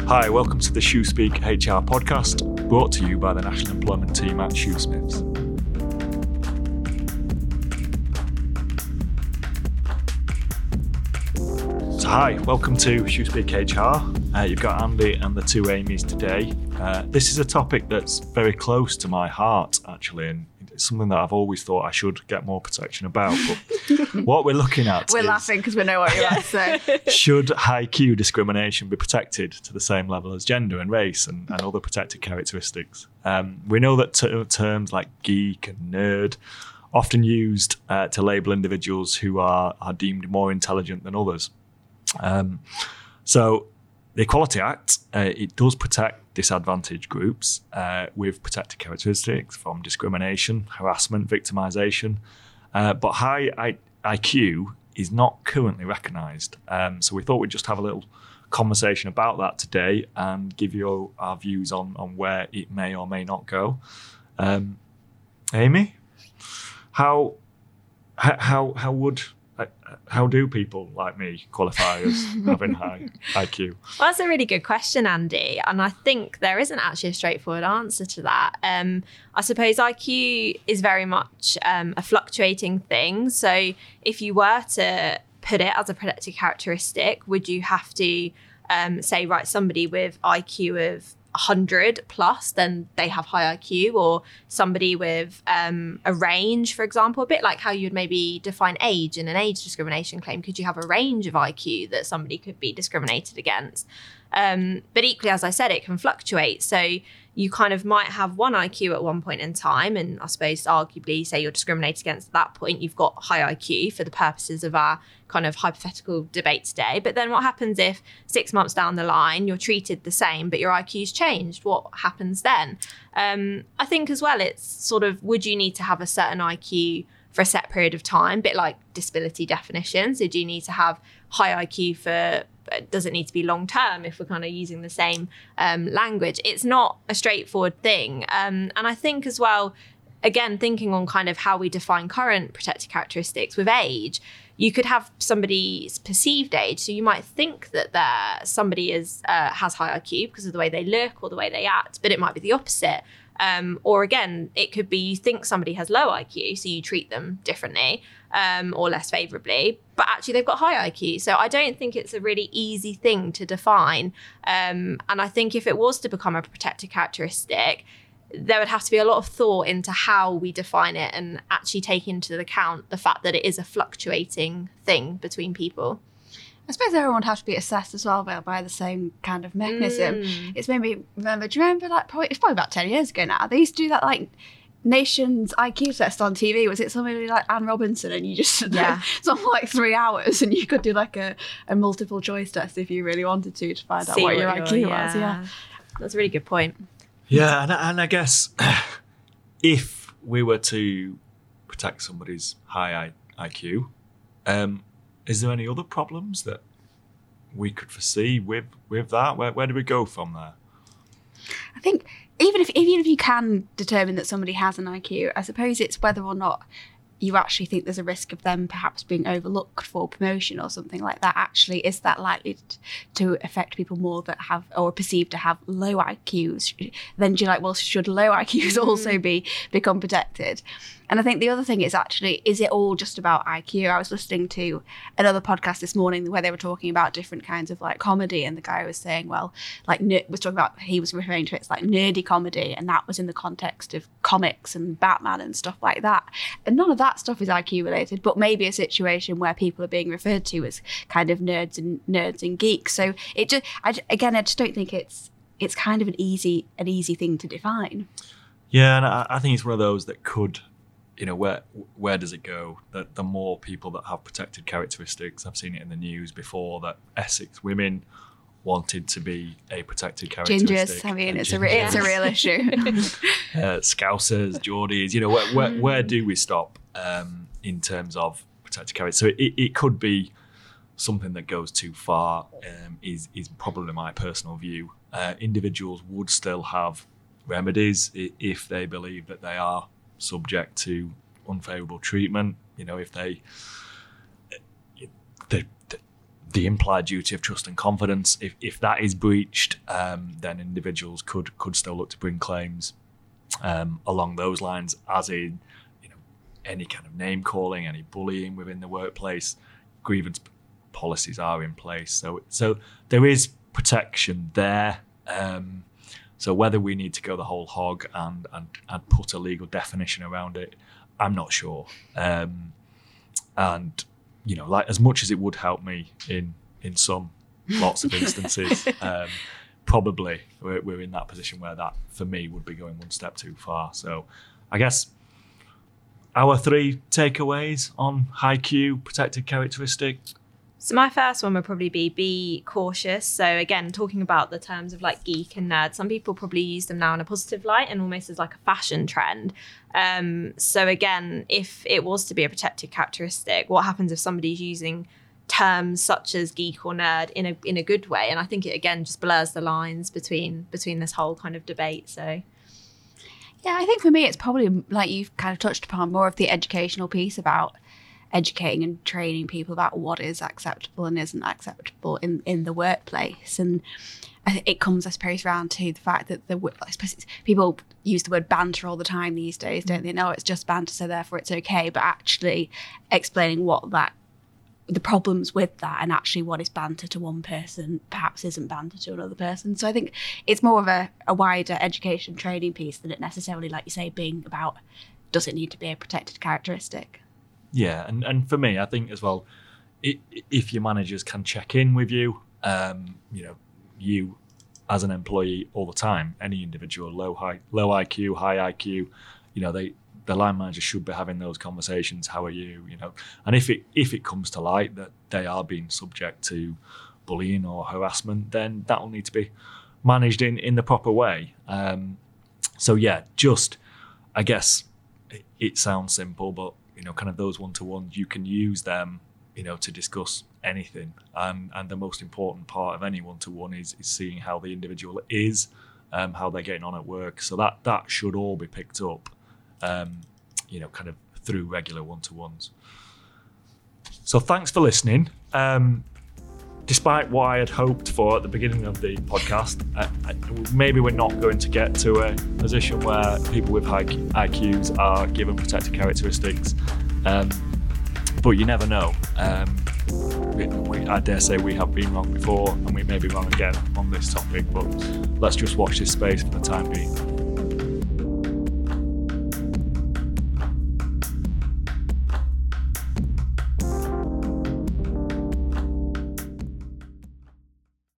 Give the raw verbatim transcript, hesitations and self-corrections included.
Hi, welcome to the ShoeSpeak H R podcast, brought to you by the National Employment Team at Shoesmiths. So hi, welcome to ShoeSpeak H R. Uh, you've got Andy and the two Amy's today. Uh, this is a topic that's very close to my heart, actually, and it's something that I've always thought I should get more protection about. But what we're looking at We're is, laughing because we know what you're about to say. should high Q discrimination be protected to the same level as gender and race and, and other protected characteristics? Um, we know that t- terms like geek and nerd often used uh, to label individuals who are, are deemed more intelligent than others. Um, so the Equality Act, uh, it does protect disadvantaged groups uh, with protected characteristics from discrimination, harassment, victimisation. Uh, but high I- IQ is not currently recognised. Um, so we thought we'd just have a little conversation about that today and give you our views on, on where it may or may not go. Um, Amy, how how how would how do people like me qualify as having high I Q? Well, that's a really good question, Andy. And I think there isn't actually a straightforward answer to that. Um, I suppose I Q is very much um, a fluctuating thing. So if you were to put it as a protected characteristic, would you have to um, say, right, somebody with I Q of one hundred plus, then they have high I Q, or somebody with um, a range, for example, a bit like how you'd maybe define age in an age discrimination claim. Could you have a range of I Q that somebody could be discriminated against? Um, but equally, as I said, it can fluctuate. So you kind of might have one I Q at one point in time, and I suppose arguably say you're discriminated against at that point, you've got high I Q for the purposes of our kind of hypothetical debate today. But then what happens if six months down the line, you're treated the same, but your I Q's changed? What happens then? Um, I think as well, it's sort of, would you need to have a certain I Q for a set period of time, a bit like disability definitions? So do you need to have high I Q for, does it need to be long term if we're kind of using the same um, language? It's not a straightforward thing. Um, and I think as well, again, thinking on kind of how we define current protected characteristics with age, you could have somebody's perceived age. So you might think that they're, somebody is uh, has high I Q because of the way they look or the way they act, but it might be the opposite. Um, or again, it could be you think somebody has low I Q, so you treat them differently um, or less favourably, but actually they've got high I Q. So I don't think it's a really easy thing to define. Um, and I think if it was to become a protected characteristic, there would have to be a lot of thought into how we define it and actually take into account the fact that it is a fluctuating thing between people. I suppose everyone would have to be assessed as well by, by the same kind of mechanism. Mm. It's made me remember, do you remember, like, probably, it's probably about ten years ago now, they used to do that, like, Nation's I Q test on T V. Was it somebody like Anne Robinson, and you just yeah. it's on for like three hours and you could do like a, a multiple choice test if you really wanted to to find See out what, what your I Q yeah. was. Yeah, that's a really good point. Yeah, and, and I guess if we were to protect somebody's high I Q, um, is there any other problems that we could foresee with, with that? Where where do we go from there? I think even if even if you can determine that somebody has an I Q, I suppose it's whether or not you actually think there's a risk of them perhaps being overlooked for promotion or something like that. Actually, is that likely to affect people more that have or are perceived to have low I Qs? Then do you like, well, should low I Qs mm. also be become protected? And I think the other thing is actually, is it all just about I Q? I was listening to another podcast this morning where they were talking about different kinds of like comedy, and the guy was saying, well, like ner- was talking about, he was referring to it as like nerdy comedy, and that was in the context of comics and Batman and stuff like that. And none of that stuff is I Q related, but maybe a situation where people are being referred to as kind of nerds and nerds and geeks. So it just, I, again, I just don't think it's it's kind of an easy an easy thing to define. Yeah, and I, I think it's one of those that could, you know, where where does it go? That the more people that have protected characteristics, I've seen it in the news before that Essex women wanted to be a protected characteristic. Gingers, I mean, it's a, re- it's a real issue. uh, Scousers, Geordies, you know, where where, where do we stop um, in terms of protected characteristics? So it, it could be something that goes too far, um, is, is probably my personal view. Uh, individuals would still have remedies if they believe that they are subject to unfavourable treatment. You know, if they, they the implied duty of trust and confidence. If if that is breached, um, then individuals could could still look to bring claims um, along those lines, as in, you know, any kind of name calling, any bullying within the workplace. Grievance policies are in place, so so there is protection there. Um, so whether we need to go the whole hog and and, and put a legal definition around it, I'm not sure. Um, and you know, like, as much as it would help me in in some lots of instances, um, probably we're, we're in that position where that, for me, would be going one step too far. So I guess our three takeaways on H I Q, protected characteristic. So my first one would probably be be cautious. So again, talking about the terms of like geek and nerd, some people probably use them now in a positive light and almost as like a fashion trend. Um, so again, if it was to be a protected characteristic, what happens if somebody's using terms such as geek or nerd in a in a good way? And I think it again just blurs the lines between between this whole kind of debate. So yeah, I think for me it's probably, like you've kind of touched upon, more of the educational piece about educating and training people about what is acceptable and isn't acceptable in, in the workplace. And I think it comes, I suppose, around to the fact that the I suppose it's, people use the word banter all the time these days, don't they? No, it's just banter, so therefore it's okay. But actually explaining what that, the problems with that, and actually what is banter to one person perhaps isn't banter to another person. So I think it's more of a, a wider education training piece than it necessarily, like you say, being about, does it need to be a protected characteristic? Yeah, and, and for me, I think as well, it, if your managers can check in with you, um, you know, you as an employee all the time, any individual, low high, low I Q, high I Q, you know, they the line manager should be having those conversations. How are you? You know, and if it if it comes to light that they are being subject to bullying or harassment, then that will need to be managed in, in the proper way. Um, so yeah, just I guess it, it sounds simple, but you know, kind of those one-to-ones, you can use them, you know, to discuss anything. And and the most important part of any one-to-one is, is seeing how the individual is, um, how they're getting on at work. So that that should all be picked up, um, you know, kind of through regular one-to-ones. So thanks for listening. Um, despite what I had hoped for at the beginning of the podcast, uh, maybe we're not going to get to a position where people with high I Qs are given protected characteristics, um, but you never know. Um, we, we, I dare say we have been wrong before, and we may be wrong again on this topic, but let's just watch this space for the time being.